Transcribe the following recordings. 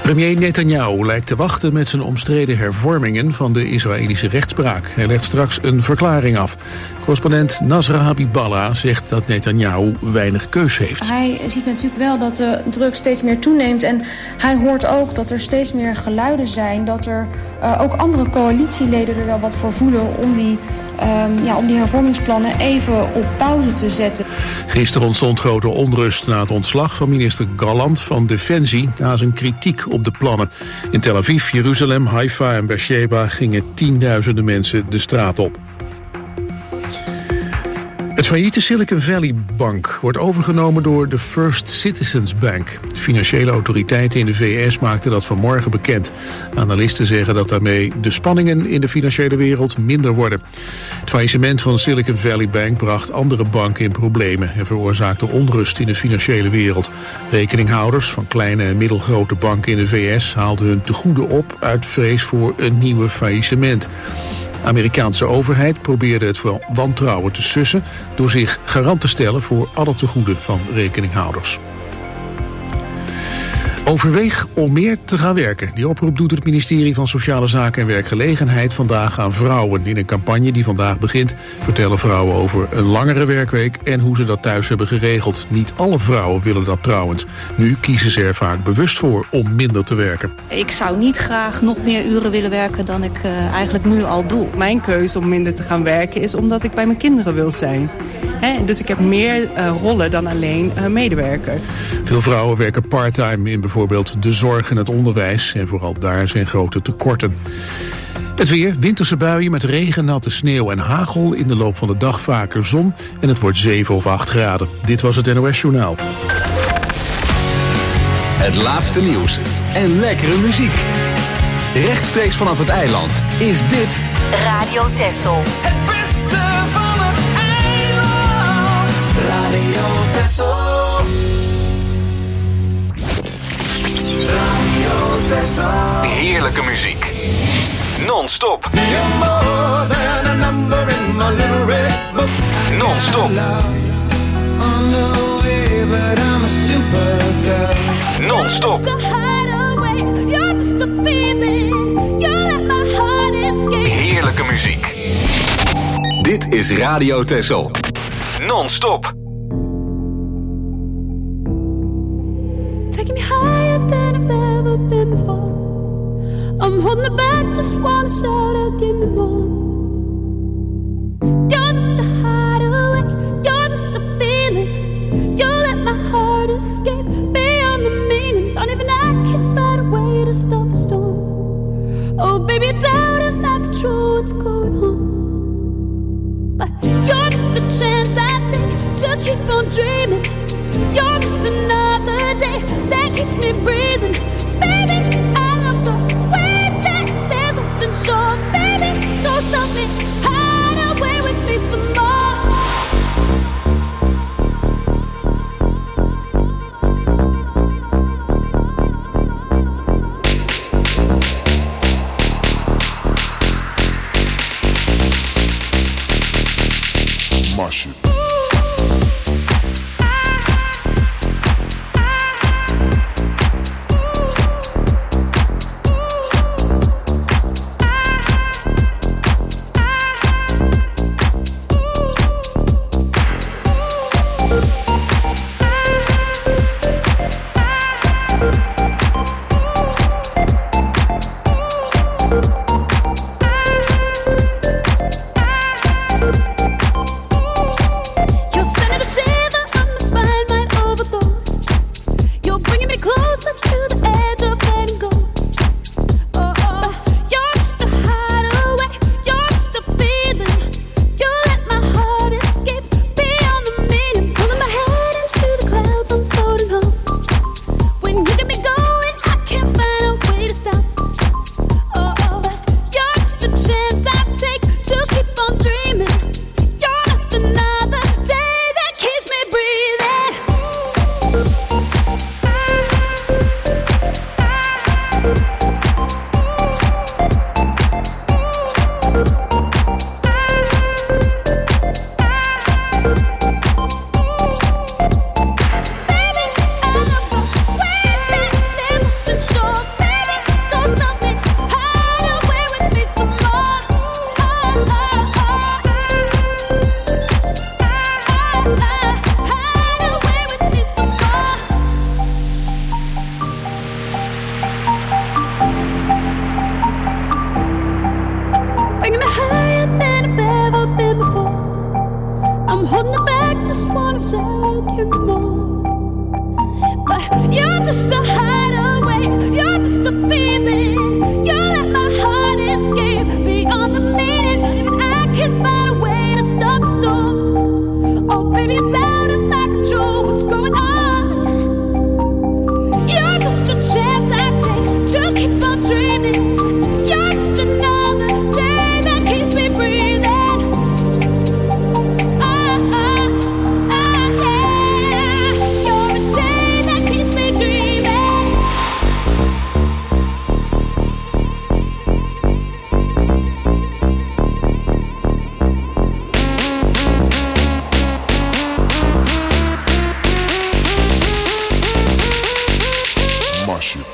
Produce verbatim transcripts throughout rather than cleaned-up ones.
Premier Netanyahu lijkt te wachten met zijn omstreden hervormingen van de Israëlische rechtspraak. Hij legt straks een verklaring af. Correspondent Nasra Habiballah zegt dat Netanyahu weinig keus heeft. Hij ziet natuurlijk wel dat de druk steeds meer toeneemt. En hij hoort ook dat er steeds meer geluiden zijn. Dat er uh, ook andere coalitieleden er wel wat voor voelen om die... Um, ja, om die hervormingsplannen even op pauze te zetten. Gisteren ontstond grote onrust na het ontslag van minister Gallant van Defensie na zijn kritiek op de plannen. In Tel Aviv, Jeruzalem, Haifa en Beersheba gingen tienduizenden mensen de straat op. Het failliete Silicon Valley Bank wordt overgenomen door de First Citizens Bank. De financiële autoriteiten in de V S maakten dat vanmorgen bekend. Analisten zeggen dat daarmee de spanningen in de financiële wereld minder worden. Het faillissement van Silicon Valley Bank bracht andere banken in problemen en veroorzaakte onrust in de financiële wereld. Rekeninghouders van kleine en middelgrote banken in de V S haalden hun tegoeden op uit vrees voor een nieuwe faillissement. De Amerikaanse overheid probeerde het wantrouwen te sussen door zich garant te stellen voor alle tegoeden van rekeninghouders. Overweeg om meer te gaan werken. Die oproep doet het ministerie van Sociale Zaken en Werkgelegenheid vandaag aan vrouwen. In een campagne die vandaag begint vertellen vrouwen over een langere werkweek en hoe ze dat thuis hebben geregeld. Niet alle vrouwen willen dat trouwens. Nu kiezen ze er vaak bewust voor om minder te werken. Ik zou niet graag nog meer uren willen werken dan ik uh, eigenlijk nu al doe. Mijn keuze om minder te gaan werken is omdat ik bij mijn kinderen wil zijn. He, dus ik heb meer uh, rollen dan alleen uh, medewerker. Veel vrouwen werken parttime in bijvoorbeeld de zorg en het onderwijs. En vooral daar zijn grote tekorten. Het weer, winterse buien met regen, natte sneeuw en hagel. In de loop van de dag vaker zon en het wordt zeven of acht graden. Dit was het N O S Journaal. Het laatste nieuws en lekkere muziek. Rechtstreeks vanaf het eiland is dit Radio Texel. Het beste van het eiland. Radio Texel. Radio Texel. Heerlijke muziek. Non-stop. Non-stop. Non-stop. Heerlijke muziek. Dit is Radio Texel. Non-stop. Taking me higher than I've ever been before. I'm holding it back, just wanna shout out, give me more. You're just a hideaway, you're just a feeling. You let my heart escape beyond the meaning. Don't even I can find a way to stop the storm. Oh baby, it's out of my control, what's going on? But you're just a chance I take to keep on dreaming. You're just another day that keeps me breathing. Baby, I love the way that there's nothing short. Baby, don't stop me, hide away with me some My shit. short. just a feeling. You let my heart escape beyond the meaning. Not even I can find a way to stop the storm. Oh, baby, it's out of my control. What's going on? You're just a chance I take to keep on dreaming. You're just another day that keeps me breathing. Oh, oh, oh, yeah. You're a day that keeps me dreaming. Mash it.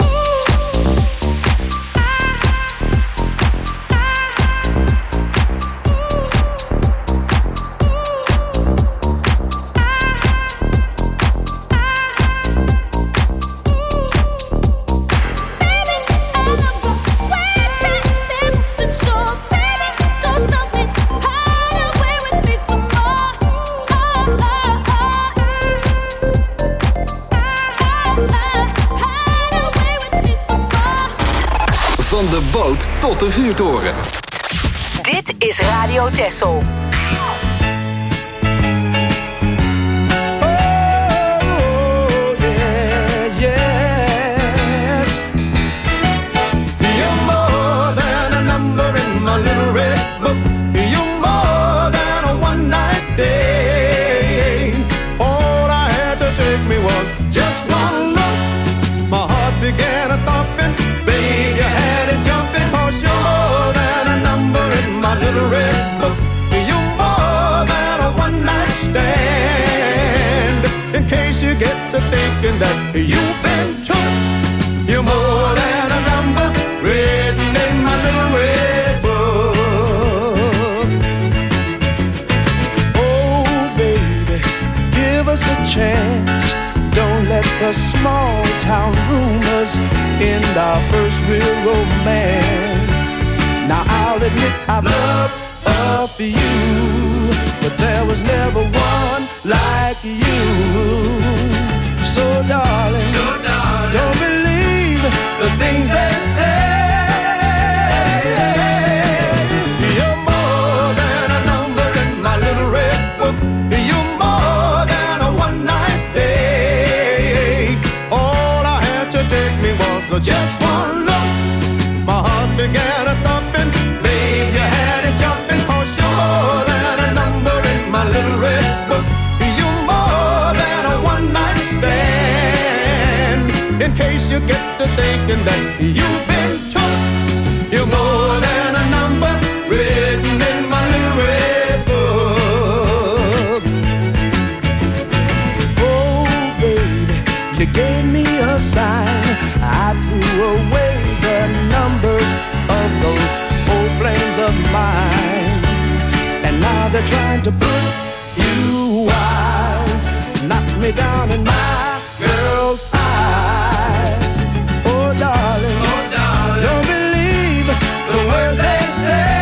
Van de boot tot de vuurtoren. Dit is Radio Texel. Began a thumping, babe, you had it jumping, 'cause you're more than a number in my little red book. You're more than a one night stand. In case you get to thinking that you've been took, you're more than a number written in my little red book. Oh, baby, give us a chance. Don't let the small town rumors end our first real romance. Now I'll admit I've loved a few, but there was never one like you. So darling, so darling, don't believe the things they say. You're more than a number in my little red book. You're more than a one night day. All I had to take me was just one look. My heart began a thumping, babe, you had it jumping, 'cause you're more than a number in my little red book. You're more than a one night stand. In case you get to thinking that you've been took, you're more than a number written in my little red book. Oh, baby, you gave me a sign. I threw away the numbers of those old flames of mine, and now they're trying to put you wise, knock me down in my girl's eyes. Oh, darling, oh, darling, don't believe the words they say.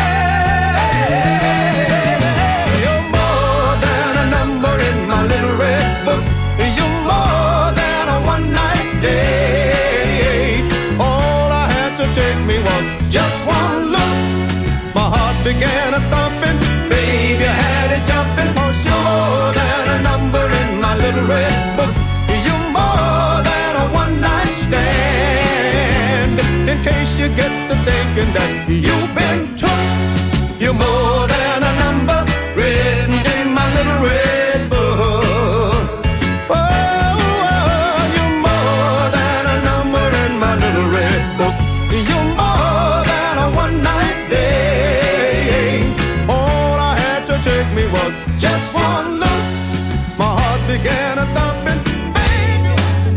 You're more than a number in my little red book. You're more than a one night day. All I had to take me was just one look. My heart began a thumping, babe, you had it jumping, 'cause you're more than a number in my little red book. You're more than a one night stand. In case you get to thinking that you've been took, you're more than a number written in my little red book. Oh, oh, you're more than a number in my little red book. You're more than a one night day. All I had to take me was just one look. My heart began a thumping, baby.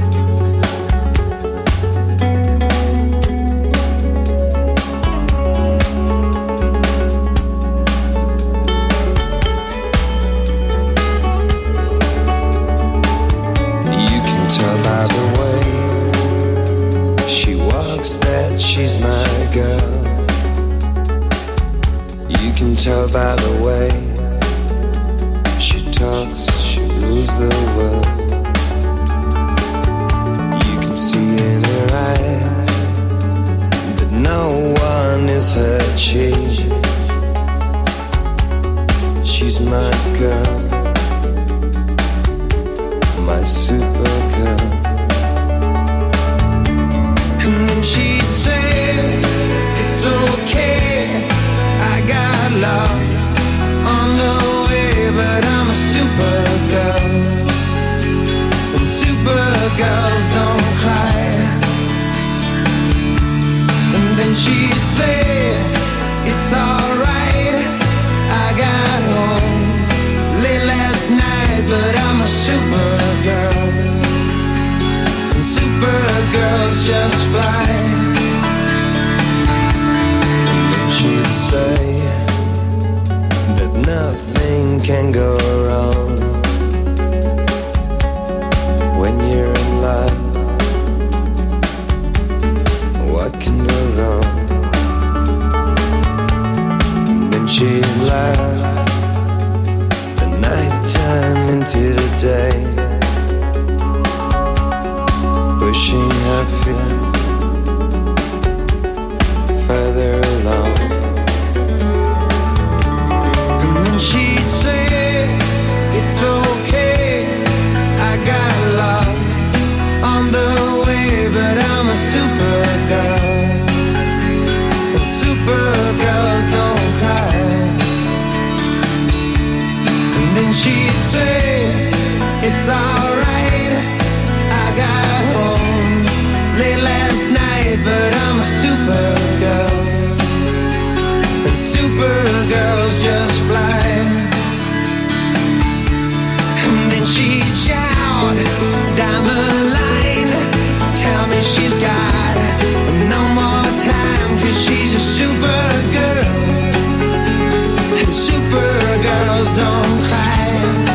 You can tell by the way she walks that she's my girl. You can tell by the way she talks, she rules the world. You can see in her eyes supergirl, and supergirls don't cry. And then she'd say, it's alright, I got home late last night, but I'm a supergirl, and supergirls just fly. And then she'd say that nothing can go wrong when you're in love. What can go wrong? And then she'd laugh the night time into the day, pushing her feet further along. And then she'd say, it's okay, I got lost on the way, but I'm a supergirl, and supergirls don't cry. And then she'd say, it's alright, I got home late last night, but I'm a supergirl, and supergirls just fly. And then she'd shout down the line, tell me she's got no more time, 'cause she's a supergirl, and supergirls don't cry.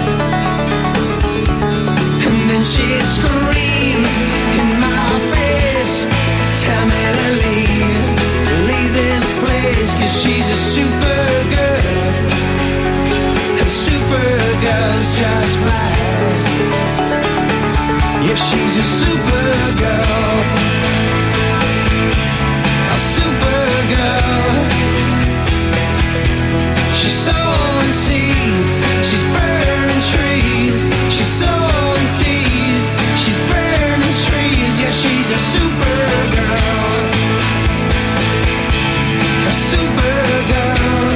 And then she'd scream in my face, tell me to leave, leave this place, 'cause she's a supergirl, and supergirls just fly. Yeah, she's a supergirl, a supergirl. She's sowing seeds, she's burning trees. She's sowing seeds, she's burning trees. Yeah, she's a supergirl, a supergirl,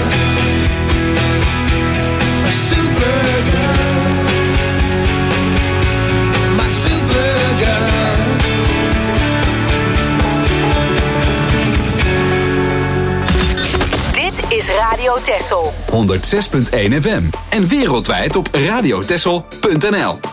a supergirl, my supergirl. Dit is Radio Texel. honderdzes punt één F M en wereldwijd op radiotexel punt n l.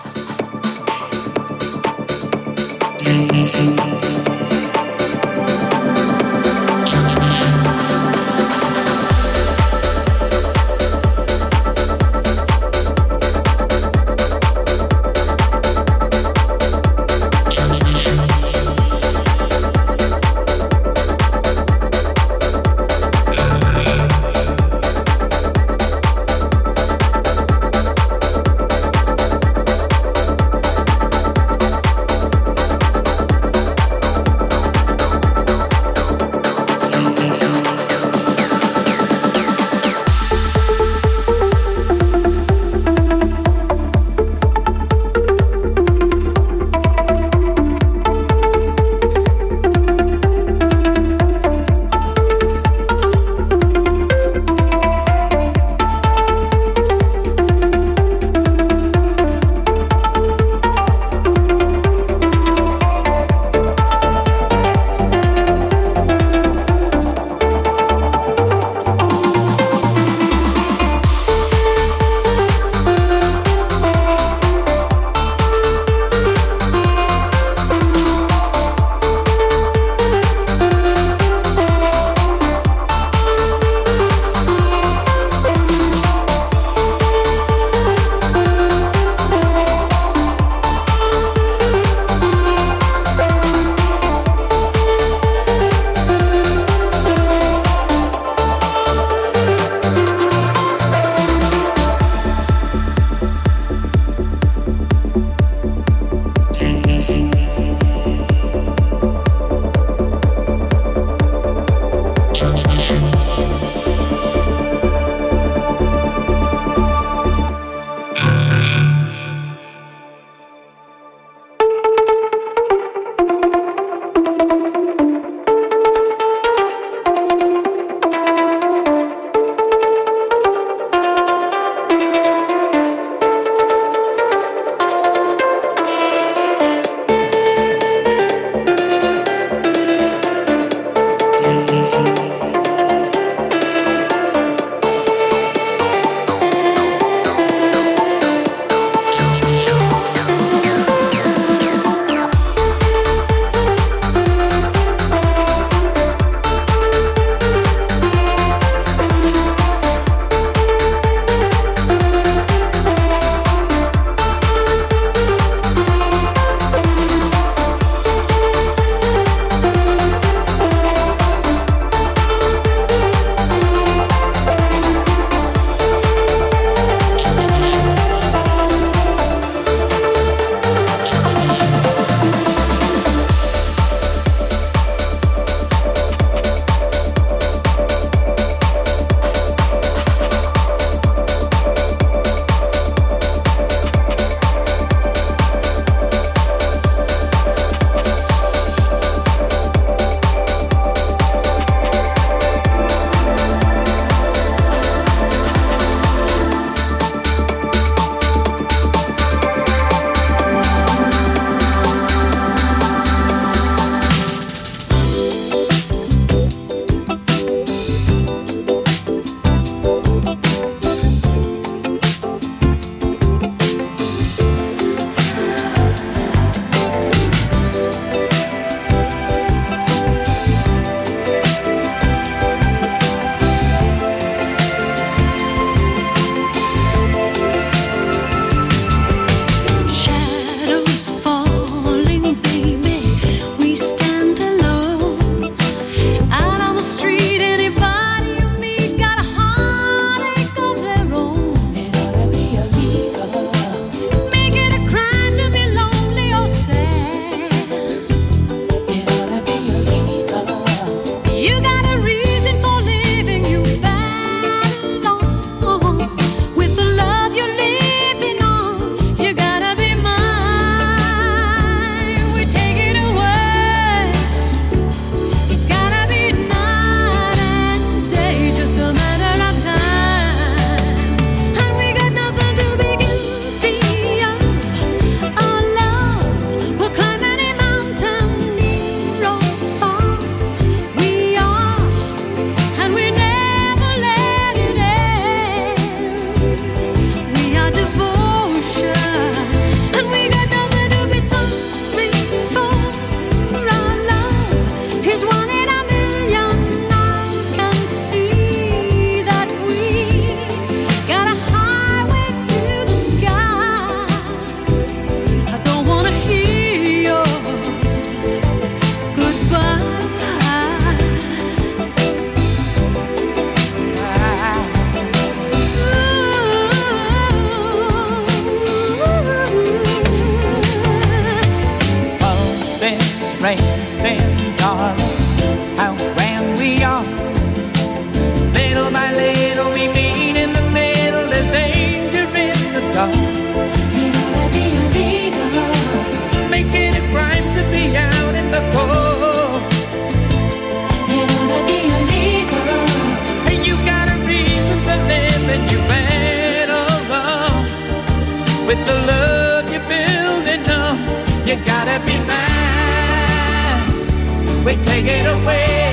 get away.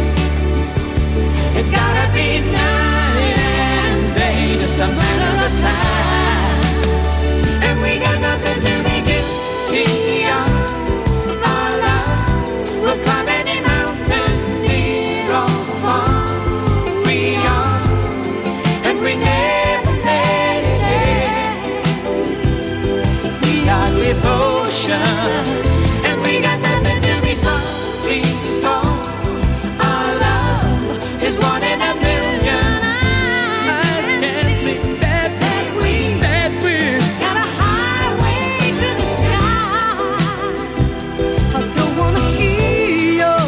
It's gotta be night and day, just a matter of time. And we got nothing to be guilty of. Our love will climb any mountain, near or far. We are, and we never let it end. We are devotion, and we got nothing to be sorry for. Our love is one in a million. Eyes can't see that we, that we got a highway to the sky. I don't wanna hear your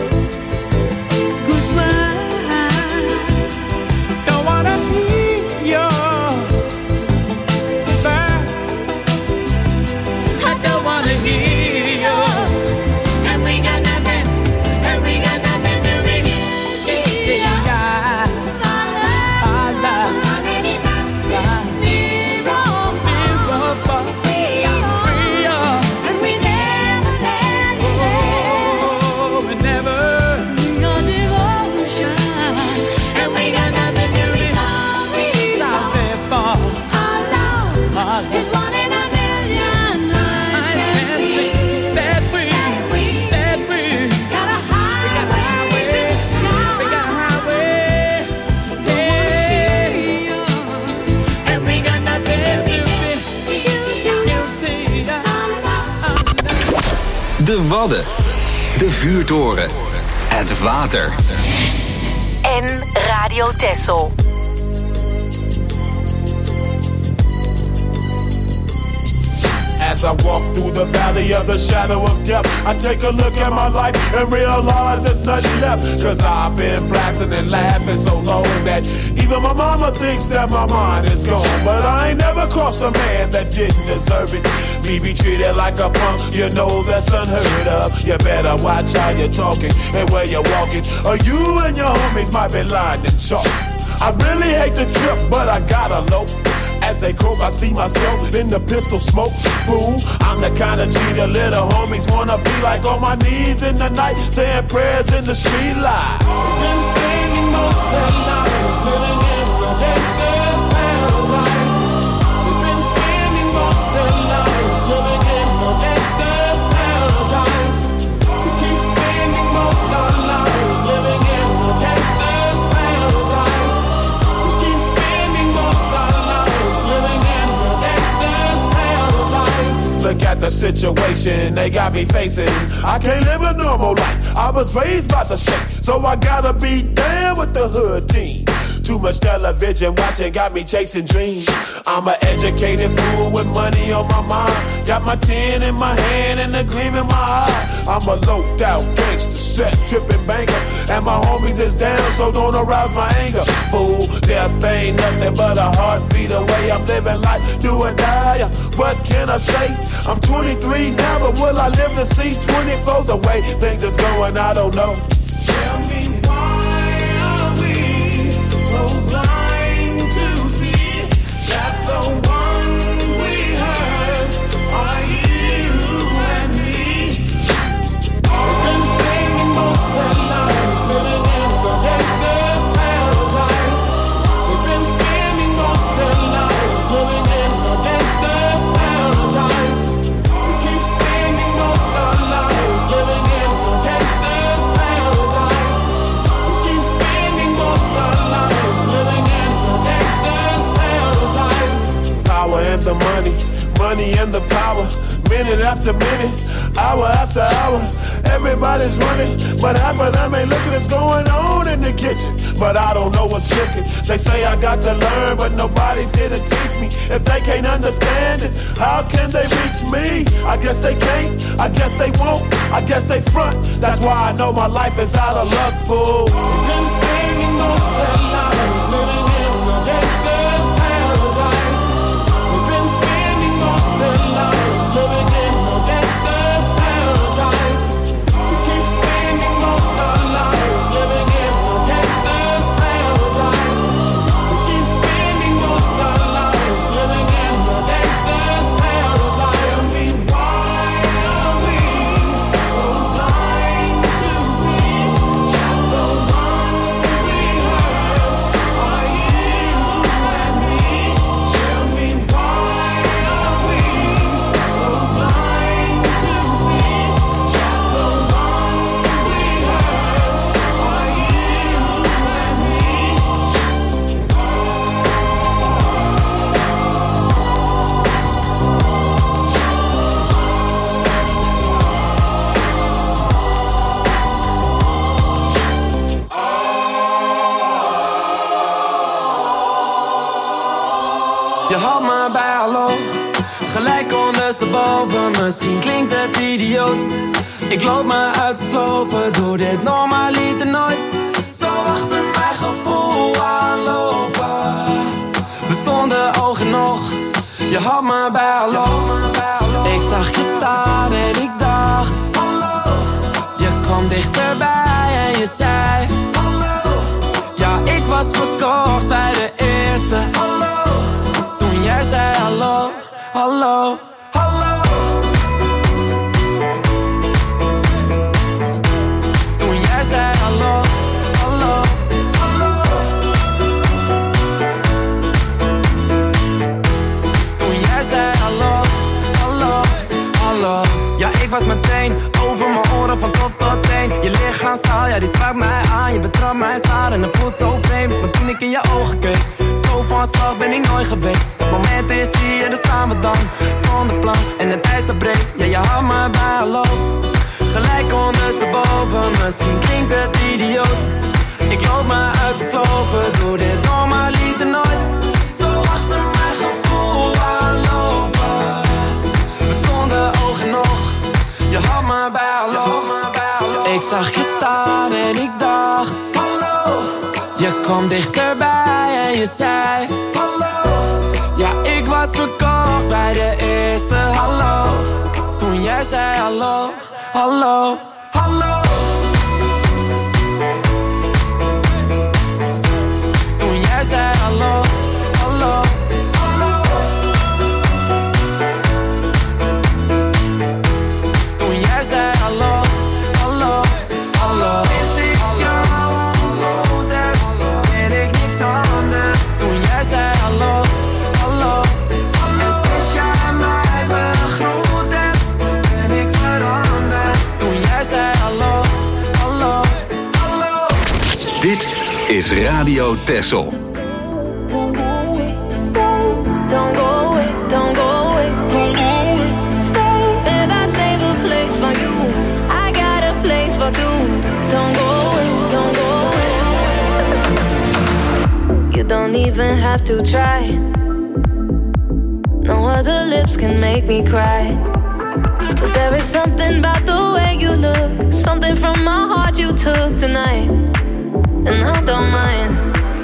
goodbye. Don't wanna hear your goodbye. I don't wanna hear your. And we got nothing, and we got nothing to be guilty of. Our love, near or far. We are, and we never let it end. Oh, we never. We got devotion, and we got nothing to be sorry for. Our love is one in a million. Eyes can see that we, that we got a highway to the sky. We got a highway, yeah. And we got nothing to be guilty of. De Wadden. De vuurtoren. Het water. En Radio Texel. As I walk through the valley of the shadow of death, I take a look at my life and realize there's nothing left. Cause I've been blasting and laughing so long that even my mama thinks that my mind is gone. But I ain't never crossed a man that didn't deserve it. Me be treated like a punk, you know that's unheard of. You better watch how you're talking and where you're walking, or you and your homies might be lined in chalk. I really hate the trip, but I gotta low. As they croak, I see myself in the pistol smoke. Fool, I'm the kind of G the little homies wanna be like, on my knees in the night, saying prayers in the street light. Been spending most of lives living in the gangster's paradise. We've been spending most of lives living in the gangster's paradise. We keep spending most of lives living in the gangster's paradise. We keep spending most of lives living in the gangster's paradise. Look at the situation they got me facing. I can't live a normal life. I was raised by the street, so I gotta be down with the hood team. Too much television watching got me chasing dreams. I'm an educated fool with money on my mind. Got my tin in my hand and a gleam in my eye. I'm a loped out gangster, set tripping banker, and my homies is down, so don't arouse my anger. Fool, death ain't nothing but a heartbeat away. I'm living life, do or die. What can I say? I'm twenty-three now, but will I live to see twenty-four? The way things is going, I don't know. Tell me why are we so blind to see that the ones we hurt are you and me? We've been spending most of our lives living in the gangster's paradise. We've been spending most of our lives living in the gangster's paradise. We keep spending most of our lives living in the gangster's paradise. We keep spending most of our lives living in the gangster's paradise. Power and the money, money and the power. Minute after minute, hour after hour, everybody's running, but half of them ain't looking what's going on in the kitchen. But I don't know what's cooking. They say I got to learn, but nobody's here to teach me. If they can't understand it, how can they reach me? I guess they can't, I guess they won't, I guess they front. That's why I know my life is out of luck, fool. We've been spending most of our lives living in the gangster's paradise. We've been spending most of our lives living in the gangster's paradise. We keep spending most of our lives living in the gangster's paradise. We keep spending most of our lives living in the gangster's paradise. Tell me why are we so blind to see Je had me bij hallo, gelijk ondersteboven. Misschien klinkt het idioot, ik loop me uit te slopen. Doe dit normaliter nooit, zo achter mijn gevoel aanlopen. We stonden oog in oog, je had me bij hallo. Ik zag je staan en ik dacht hallo. Je kwam dichterbij en je zei hallo. Ja, ik was verkocht bij de eerste hallo. Toen jij zei hallo, hallo, hallo. Toen jij zei hallo, hallo, hallo. Toen jij zei hallo, hallo, hallo. Ja, ik was meteen over mijn oren van top tot teen. Je lichaamstaal, ja die sprak mij aan. Je betrapt mij staan en het voelt zo vreemd. Maar toen ik in je ogen keek, zo van slag ben ik nooit geweest. Het moment is hier, daar staan we dan. Zonder plan en het ijs dat breekt. Ja, je had me bij hallo, gelijk ondersteboven. Misschien klinkt het idioot, ik loop me uit te slopen. Doe dit normaliter nooit, zo achter mijn gevoel aanlopen. We stonden oog in oog, je had me bij hallo. Ik zag je staan en ik dacht hallo. Je kwam dichterbij en je zei hallo. Ja, ik was verkocht bij de eerste hallo. Toen jij zei hallo, hallo, hallo. Toen jij zei hallo, hallo, hallo. Toen jij zei hallo, hallo, hallo. Sinds ik jou ontmoet heb, weet ik niks anders. Toen jij zei hallo, hallo, hallo. En sinds jij mij begroet hebt, ben ik veranderd. Toen jij zei hallo, hallo, hallo. Dit is Radio Texel. Don't go away, don't go away, don't go away, don't go away. Stay, babe, I save a place for you. I got a place for two. Don't go away, don't go away. You don't even have to try. No other lips can make me cry. But there is something about the way you look, something from my heart you took tonight, and I don't mind.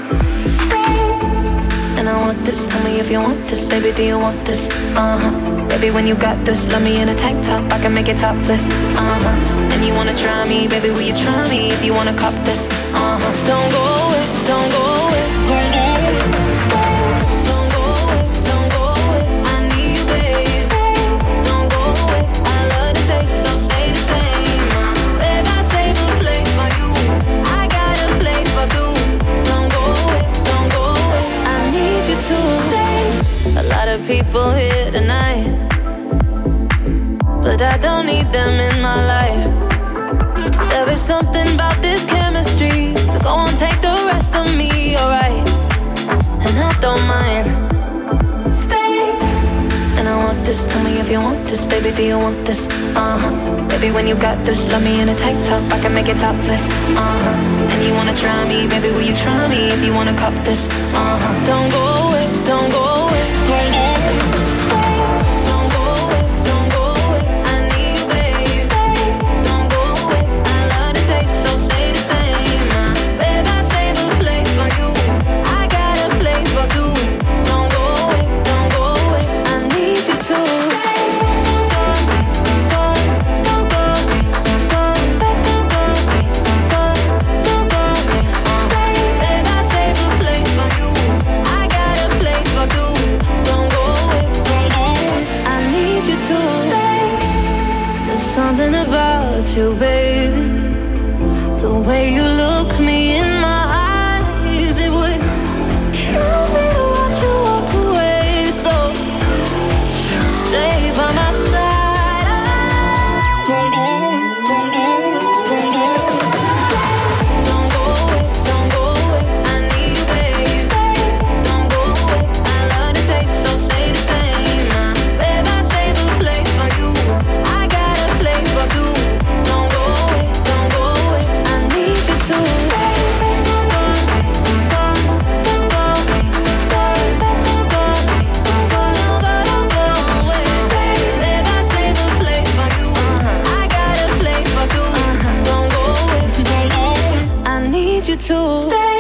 And I want this, tell me if you want this, baby, do you want this? Uh-huh, baby, when you got this, love me in a tank top, I can make it topless. Uh-huh, and you wanna try me, baby, will you try me if you wanna cop this? Uh-huh, don't go away, don't go away, don't go away, stay. Don't go away, don't go away, I need you, babe. Stay, don't go away, I love the taste, so stay the same. Uh, babe, I save a place for you, I got a place for two. Don't go away, don't go away, I need you to stay. A lot of people here tonight, but I don't need them in my life. There is something about this chemistry, so go on, take the rest of me, alright? And I don't mind. Stay. And I want this, tell me if you want this, baby, do you want this? Uh-huh, baby, when you got this, love me in a tank top, I can make it topless. Uh-huh, and you wanna try me, baby, will you try me if you wanna cop this? Uh-huh, don't go away, don't go away, don't go away, stay. Don't go away, don't go away, I need you, babe. Stay, don't go away, I love the taste, so stay the same. Uh, babe, I save a place for you, I got a place for two. Don't go away, don't go away, I need you to stay. For two. you to stay.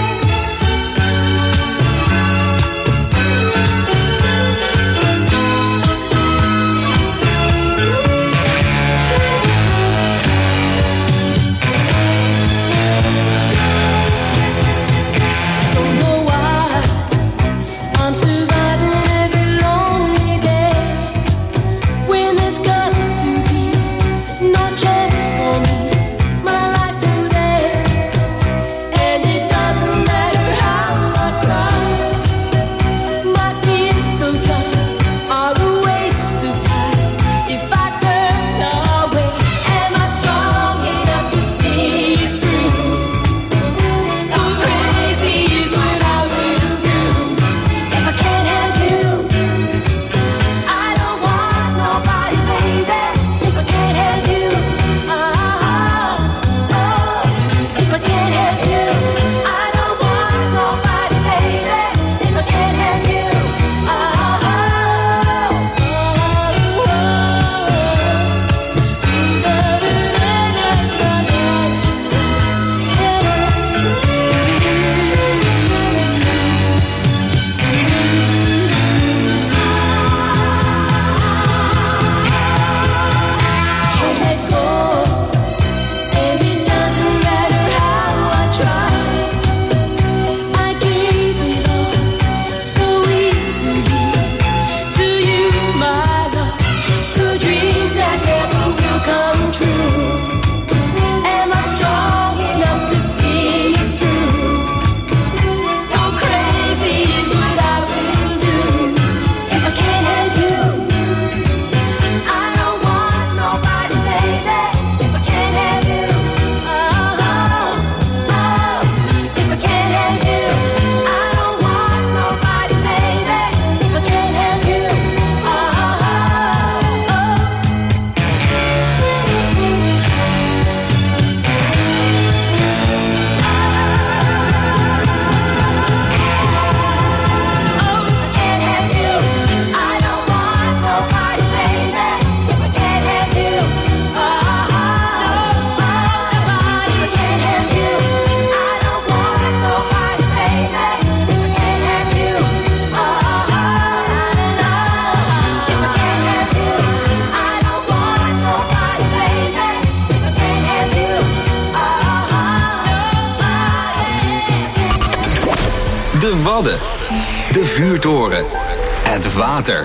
De Wadden. De Vuurtoren. Het water.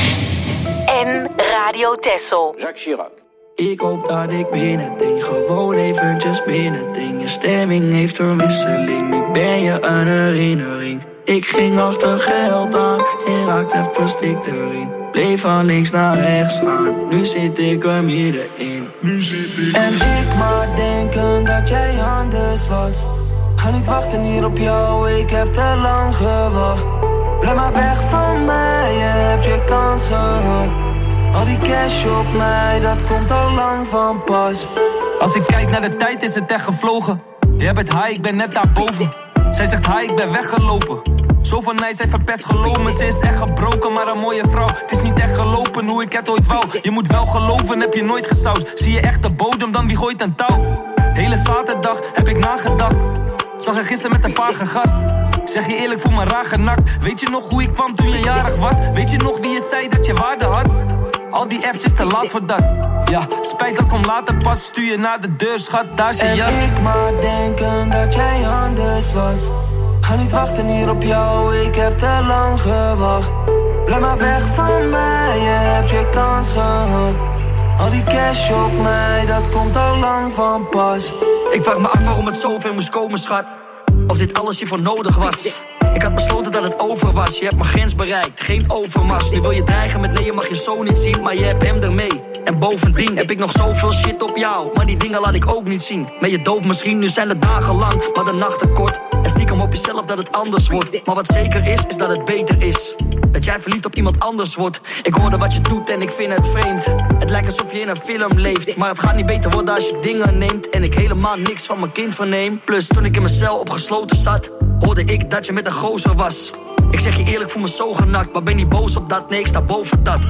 En Radio Texel. Jacques Chirac. Ik hoop dat ik binnen ding, gewoon eventjes binnen ding. Je stemming heeft een wisseling, nu ben je een herinnering. Ik ging achter geld aan en raakte verstikt erin. Bleef van links naar rechts gaan, nu zit ik er middenin. Nu zit ik. En ik maar denken dat jij anders was. Ga niet wachten hier op jou, ik heb te lang gewacht. Blijf maar weg van mij, je hebt je kans gehad. Al die cash op mij, dat komt al lang van pas. Als ik kijk naar de tijd is het echt gevlogen. Jij bent high, ik ben net daarboven. Zij zegt hi, ik ben weggelopen. Zo van mij, zij verpest geloven. Ze is echt gebroken, maar een mooie vrouw. Het is niet echt gelopen hoe ik het ooit wou. Je moet wel geloven, heb je nooit gesausd. Zie je echt de bodem, dan wie gooit een touw? Hele zaterdag heb ik nagedacht. Zag je gisteren met een vage gast. Zeg je eerlijk, voel me raar genakt. Weet je nog hoe ik kwam toen je jarig was? Weet je nog wie je zei dat je waarde had? Al die apps is te laat voor dat. Ja, spijt dat komt later pas. Stuur je naar de deur, schat, daar is je en jas. En ik maar denken dat jij anders was. Ga niet wachten hier op jou, ik heb te lang gewacht. Blijf maar weg van mij, je hebt je kans gehad. Al die cash op mij, dat komt al lang van pas. Ik vraag me af waarom het zover moest komen, schat. Of dit alles hiervoor nodig was. Ik had besloten dat het over was. Je hebt mijn grens bereikt, geen overmars. Nu wil je dreigen met nee, je mag je zo niet zien. Maar je hebt hem ermee. En bovendien heb ik nog zoveel shit op jou. Maar die dingen laat ik ook niet zien. Ben je doof misschien, nu zijn de dagen lang, maar de nachten kort. En stiekem op jezelf dat het anders wordt. Maar wat zeker is, is dat het beter is. Dat jij verliefd op iemand anders wordt. Ik hoorde wat je doet en ik vind het vreemd. Het lijkt alsof je in een film leeft. Maar het gaat niet beter worden als je dingen neemt. En ik helemaal niks van mijn kind verneem. Plus toen ik in mijn cel opgesloten zat, hoorde ik dat je met een gozer was. Ik zeg je eerlijk, voel me zo genakt. Maar ben niet boos op dat, nee ik sta boven dat.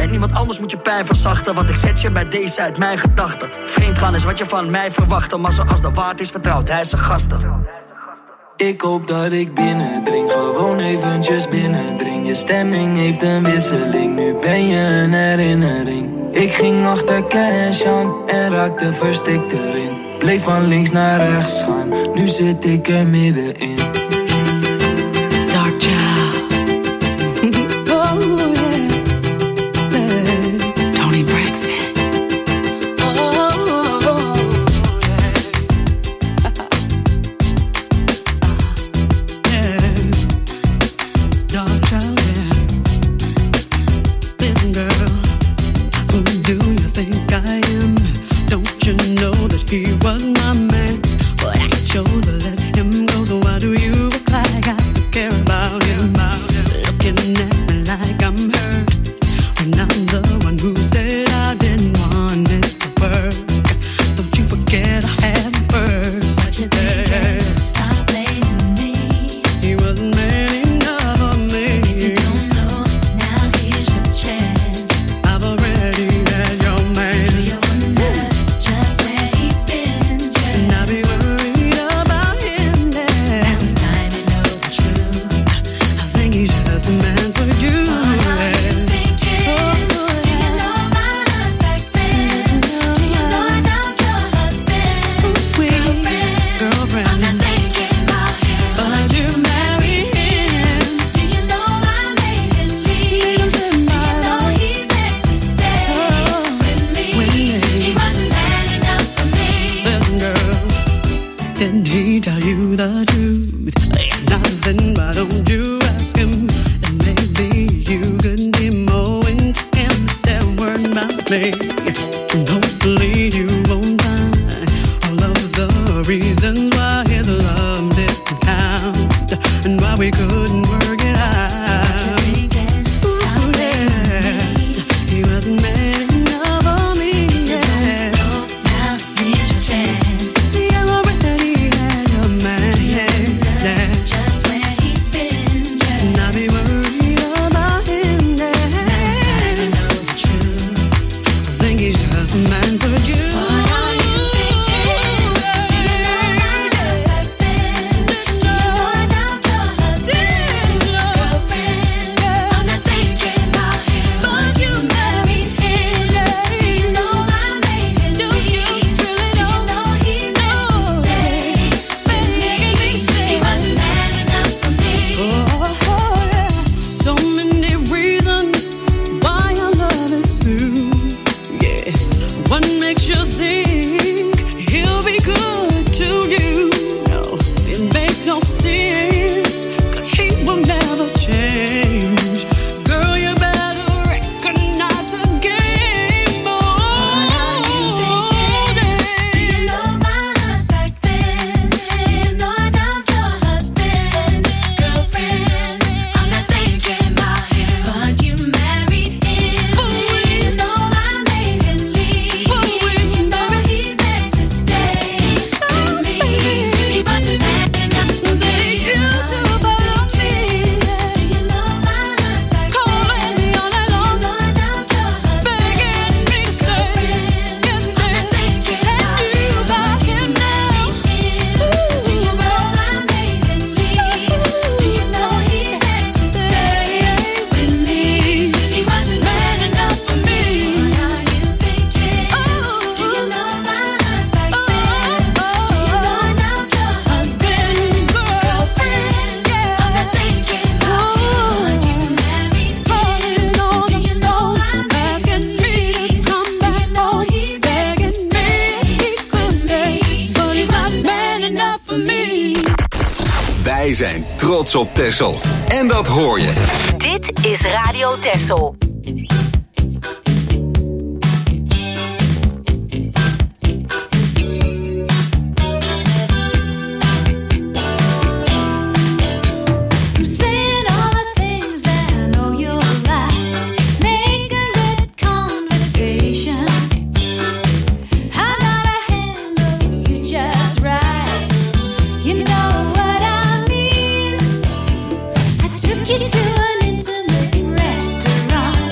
En niemand anders moet je pijn verzachten, want ik zet je bij deze uit mijn gedachten. Vreemd gaan is wat je van mij verwacht, maar zoals de waard is vertrouwt hij zijn gasten. Ik hoop dat ik binnendring, gewoon eventjes binnendring. Je stemming heeft een wisseling, nu ben je een herinnering. Ik ging achter cash aan en raakte verstikt erin. Bleef van links naar rechts gaan, nu zit ik er middenin. Dark Child. Oh yeah, yeah. Tony Braxton. He was my man, but I chose to let him go. So why do you act like I still care about him? Looking at me like I'm hurt when I'm the one who said I didn't want it to work. Don't you forget I had him first. What you think? Stop blaming me. He wasn't man enough for me. If you don't know, now here's your chance. I've already had your man. Do you wonder just where? Didn't he tell you the truth? Nothing, why don't you ask him? And maybe you could be more intense than word about me. And hopefully you won't find all of the reasons why his love didn't count and why we couldn't work it out. What you thinking? Stop yeah. He wasn't man enough for me. Yeah. Now here's your chance. See, I'm already had your man. Do you know yeah. just where he's been? Yeah. And I'll be worried about him. Yeah. Now it's time to know the truth. I think he's just a man for you. What are you thinking? Do you know my husband? Do you know I'm your husband? Girlfriend, I'm not thinking about him, but you married him. Do you know I made him leave? Do you know he meant to stay with me? He wasn't man enough for me. Oh, yeah. So many reasons why our love is through. Yeah. What makes you think he'll be good to you? No, it makes no sense, 'cause he will never change. Girl, you better recognize the game. Oh, what are you thinking? Do you know my husband? Do you know I'm your husband? Girlfriend, I'm not thinking about him, but you married him. Do you know I made him leave? Do you know he meant to stay with me? He wasn't man enough for me. You used to follow me. Do you know my husband? Calling me all night long. Do you know I'm your husband? Begging me to stay. Yes, I'm not thinking about you about him now. Do you know I made him leave? Do you know he meant to stay with me? He wasn't man enough for me. What are you thinking? Do you know my husband? Do you know I'm your husband? Girlfriend, I'm not thinking about him, but you married him. Do you know I'm asking me to come back? Oh, he begging me he could stay, but he's not man enough for me. Wij zijn trots op Texel. En dat hoor je. Dit is Radio Texel. I'm saying all the things that I know you'll like. Make a good conversation. I gotta handle you just right. You know what I mean. I took you to an intimate restaurant.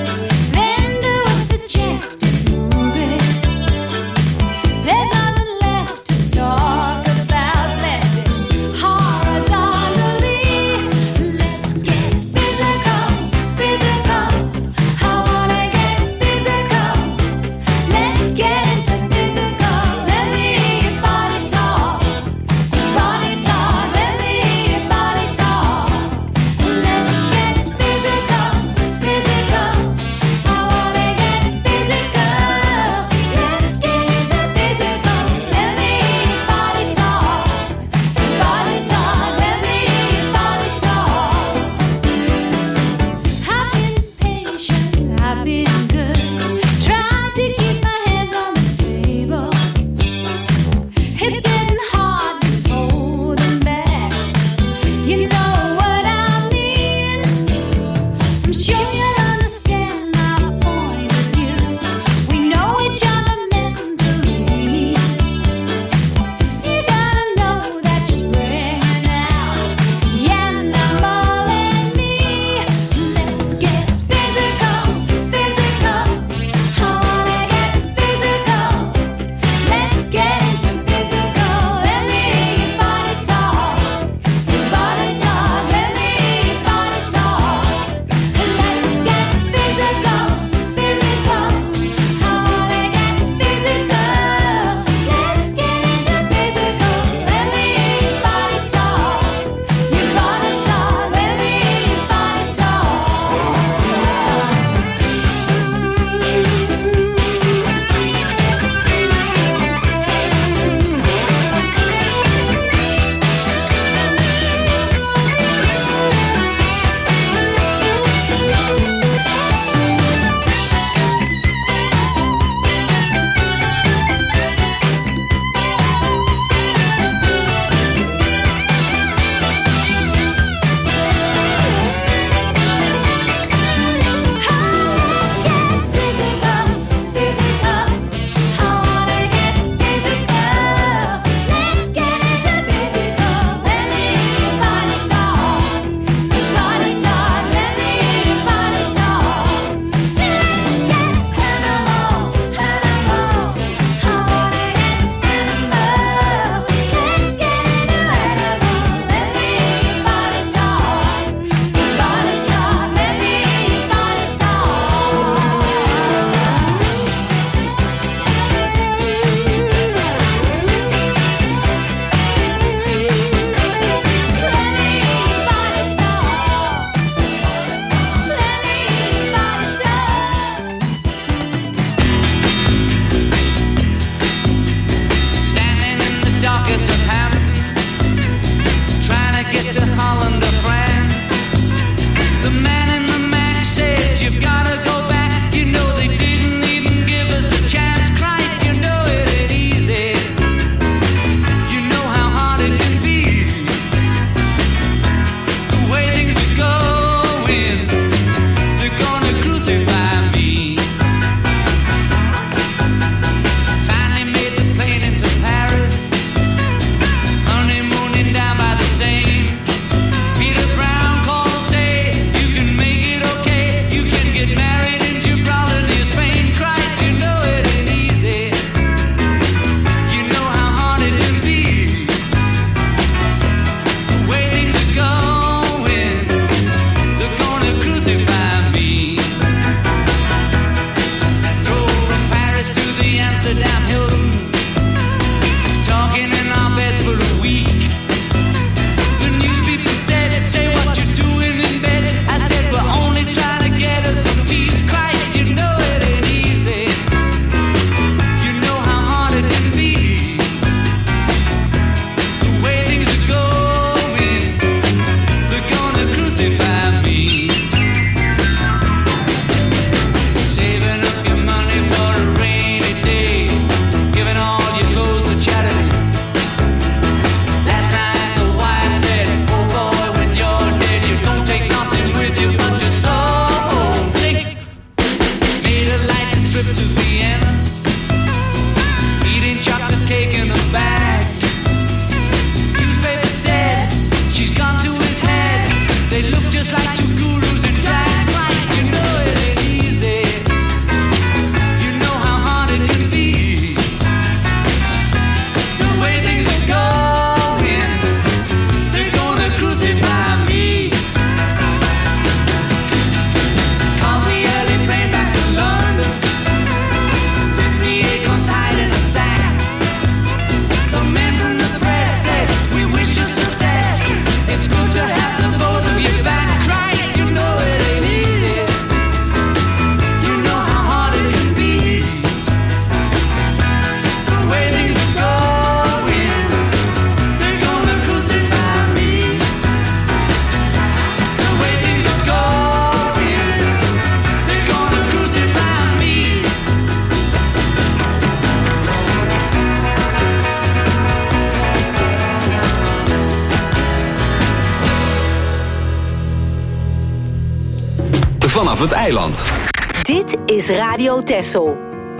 vanaf het eiland. Dit is Radio Texel.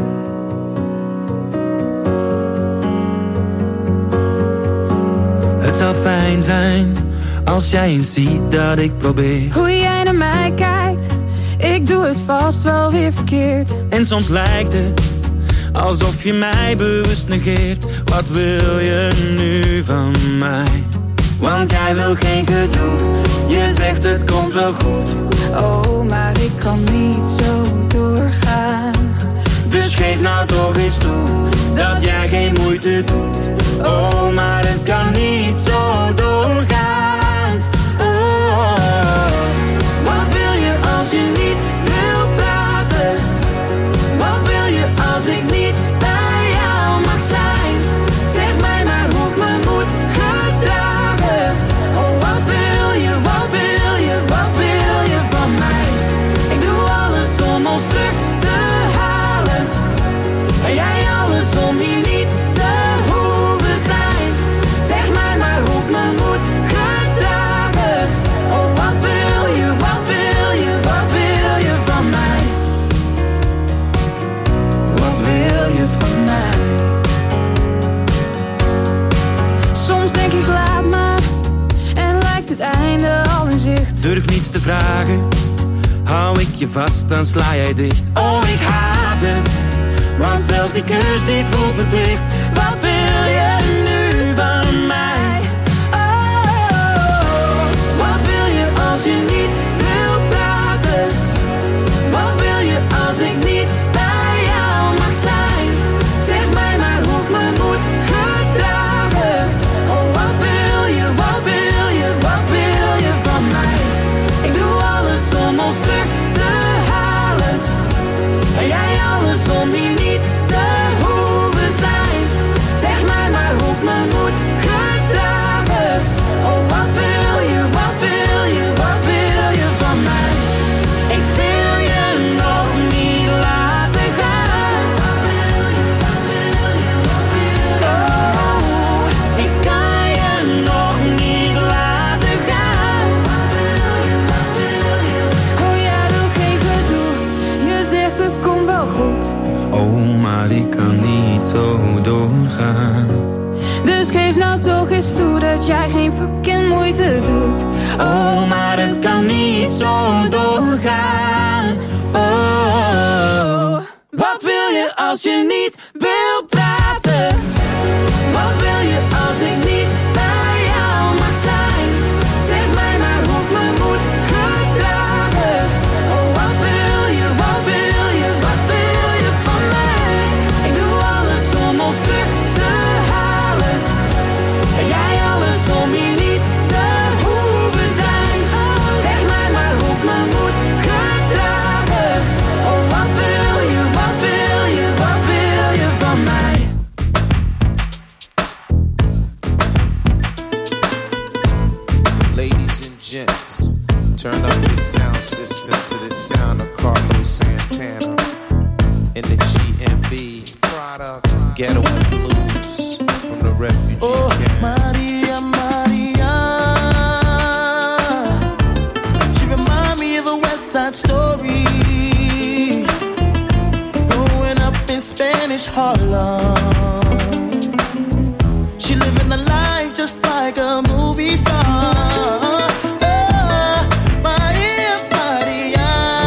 Het zou fijn zijn als jij eens ziet dat ik probeer. Hoe jij naar mij kijkt, ik doe het vast wel weer verkeerd. En soms lijkt het alsof je mij bewust negeert. Wat wil je nu van mij? Want jij wil geen gedoe, je zegt het komt wel goed. Oh, maar ik kan niet zo doorgaan. Dus geef nou toch eens toe dat jij geen moeite doet. Oh, maar het kan niet zo doorgaan. Oh, wat wil je als je niet wil praten? Wat wil je als ik niet bij jou mag zijn? Zeg mij maar hoe ik me moet gedragen. Oh, wat wil je, wat wil je, wat wil je van mij? Ik doe alles om ons terug te halen. En jij alles om hier niet te hoeven zijn. Zeg mij maar hoe ik me moet gedragen. Oh, wat wil je, wat wil je, wat wil je van mij? Wat wil je van mij? Soms denk ik laat maar en lijkt het einde al in zicht. Durf niets te vragen, hou ik je vast dan sla jij dicht. Oh, ik haat het, want zelfs die kus die voelt verplicht. Wat wil je nu van mij? Oh, wat wil je als je niet wil praten? Wat wil je als ik niet bij jou mag zijn? Zeg mij maar hoe ik me moet gedragen. Oh, wat wil je, wat wil je, wat wil je van mij? Ik doe alles om ons terug te halen. En jij alles om hier niet te hoeven zijn. Zeg mij maar hoe ik me moet gedragen. Oh, wat wil je, wat wil je, wat wil je van mij? Ik wil je nog niet laten gaan. Wat wil je, wat wil je, wat wil je? Oh, ik kan je nog niet laten gaan. Wat wil je, wat wil je? Oh, jij wil geen gedoe, je zegt het komt wel goed. Oh, maar ik kan niet zo doorgaan. Dus geef nou toch eens toe dat jij geen fucking moeite doet. Oh, maar het kan niet zo doorgaan. Oh, wat wil je als je niet wil praten? Wat wil je als ik niet bij jou mag zijn? Zeg mij maar hoe ik me moet gedragen. Oh, wat wil je, wat wil je, wat wil je van mij? Ik doe alles om ons terug te halen. En jij alles om hier niet te hoeven zijn. Zeg mij maar hoe ik me moet gedragen. Oh, wat wil je, wat wil je, wat wil je van mij? Ladies and gents, turn up your sound system to the sound of Carlos Santana in the G M B product Ghetto Blues from the refugee Oh, camp. Maria, Maria, she remind me of a West Side Story, growing up in Spanish Harlem. She living a life just like a movie star. Oh, Maria, Maria,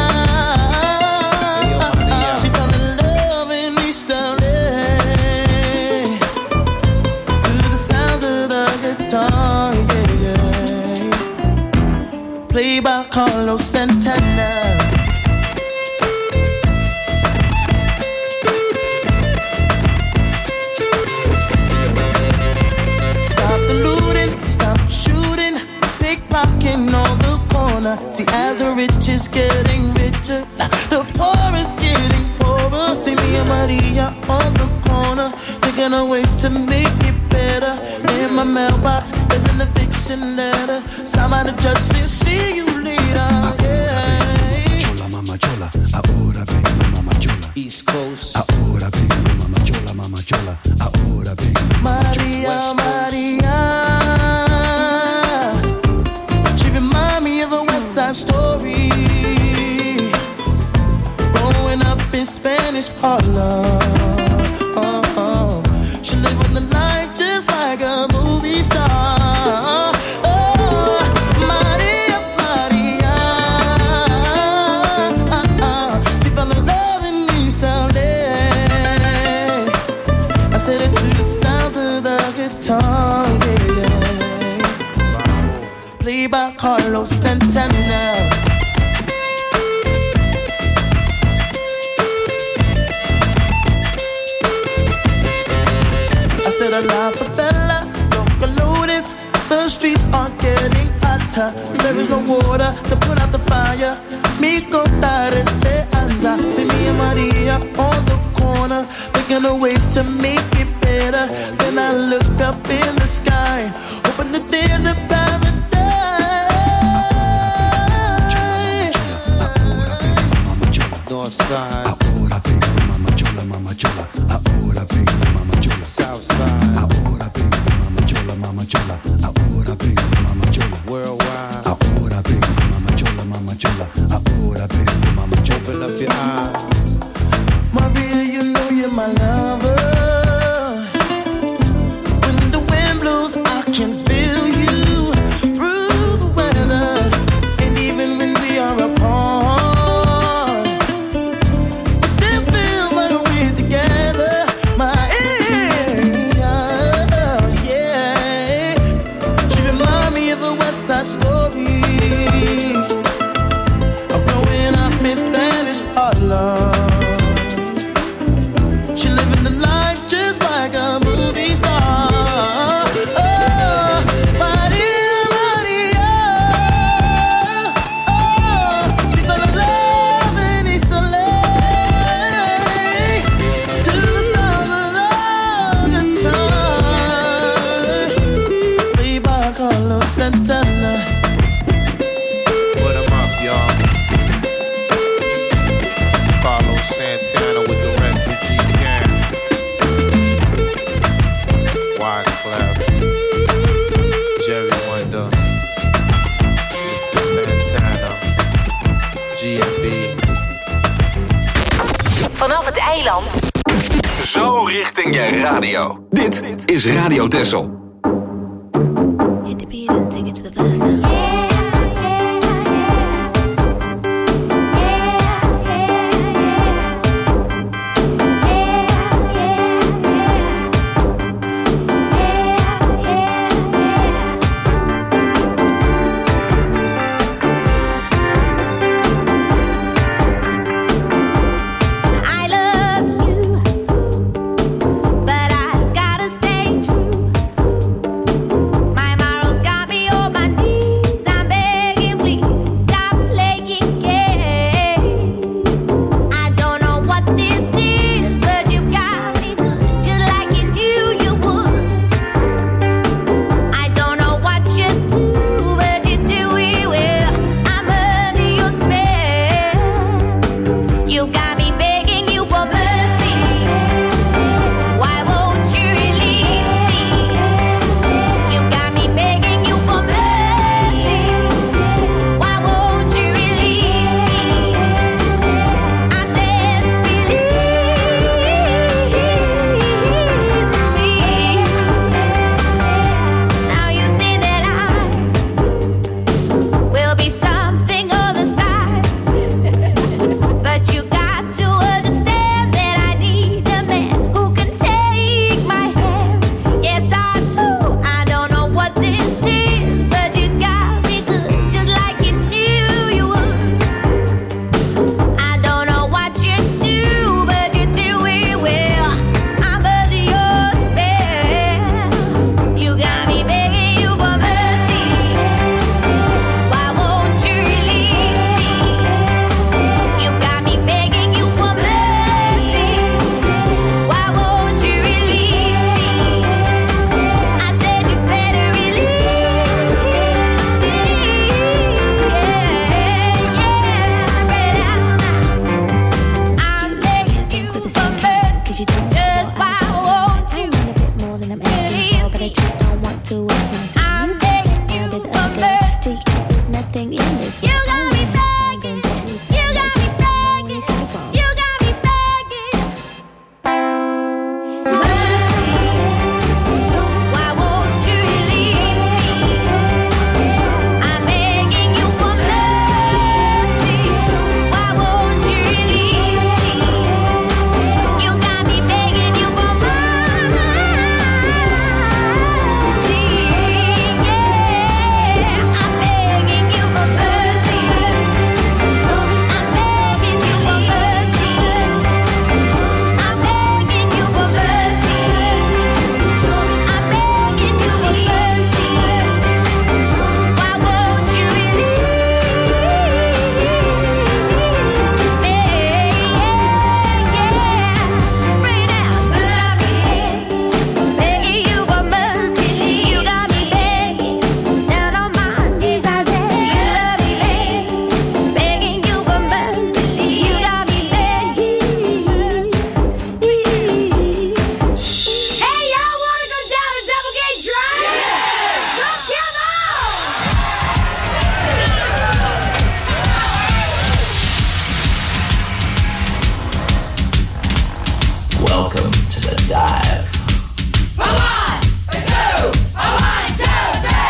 she fell in love in East L A to the sounds of the guitar, yeah, yeah. Played by Carlos Santana. Stop the looting, stop shooting, pickpocketing on the corner. See, as the rich is getting richer, the poor is getting poorer. See me and Maria on the corner, thinking of ways to make it better. In my mailbox, there's an eviction letter. Signed by the judge saying, see you later. Yeah. Chola, mama chola, ahora vengo, mama chola. East Coast, ahora vengo, mama chola, mama chola, ahora vengo. Maria, Maria, she remind me of a West Side Story, Spanish Harlem. Oh, oh. She living the life just like a movie star. Oh, Maria, Maria. She fell in love in East L A. I said it to the sound of the guitar, yeah. Played by Carlos Santana. A la favela, local notice. The streets are getting hotter. There is no water to put out the fire. Mi contar esperanza. See me and Maria on the corner, thinking of ways to make it better. Then I look up in the sky, hoping that there's a paradise. North side. Ahora vengo, mama chola, mama chola. Ahora vengo, mama chola. South side. Ahora vengo, mama chola, mama chola. Ahora vengo, mama chola. Worldwide. Ahora vengo, mama chola, mama chola. Ahora vengo, mama chola. Open up your eyes. Maria, you know you're my lover. When the wind blows, I can feel you through the weather. And even when we are apart, story of growing up in Spanish Harlem. She living the life just like a movie star. Oh, Maria, Maria. Oh, she fell in love in East L A. To the sound of the guitar. Played by Carlos Santana. Santana with the refugee camp. Wyclef, Jerry Wonder, Mister Santana, G M B. Vanaf het eiland. Zo richting je radio. Dit is Radio Texel. Hit the beat and take it to the verse now. You got me begging, you got me begging, you got me begging.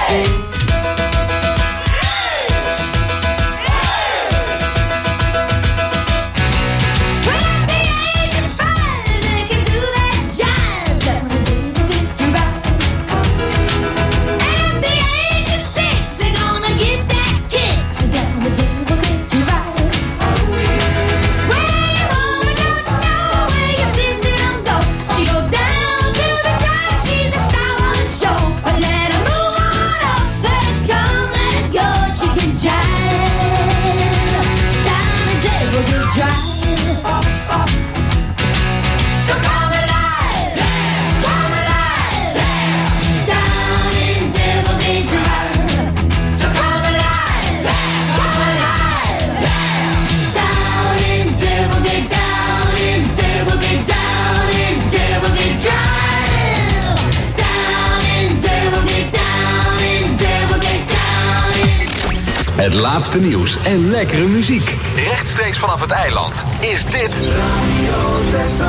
Het laatste nieuws en lekkere muziek. Rechtstreeks vanaf het eiland is dit Radio Texel.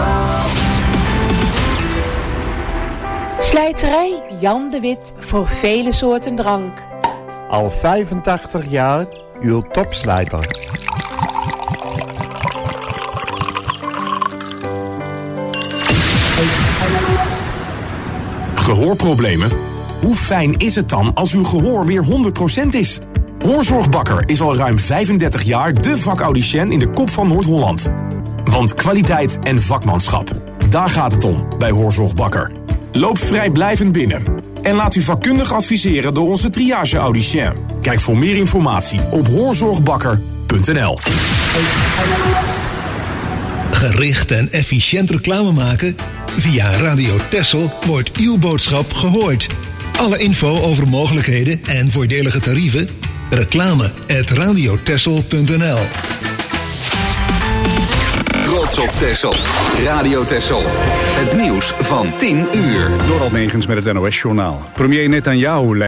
Slijterij Jan de Wit voor vele soorten drank. Al vijfentachtig jaar uw topslijter. Gehoorproblemen? Hoe fijn is het dan als uw gehoor weer honderd procent is? Hoorzorgbakker is al ruim vijfendertig jaar de vakaudiënt in de kop van Noord-Holland. Want kwaliteit en vakmanschap, daar gaat het om bij Hoorzorgbakker. Loop vrijblijvend binnen en laat u vakkundig adviseren door onze triage-audicien. Kijk voor meer informatie op hoorzorgbakker punt n l. Gericht en efficiënt reclame maken? Via Radio Texel wordt uw boodschap gehoord. Alle info over mogelijkheden en voordelige tarieven? Reclame at radio texel punt n l. Trots op Texel. Radio Texel. Het nieuws van tien uur. Dorald Megens met het N O S-journaal. Premier Netanyahu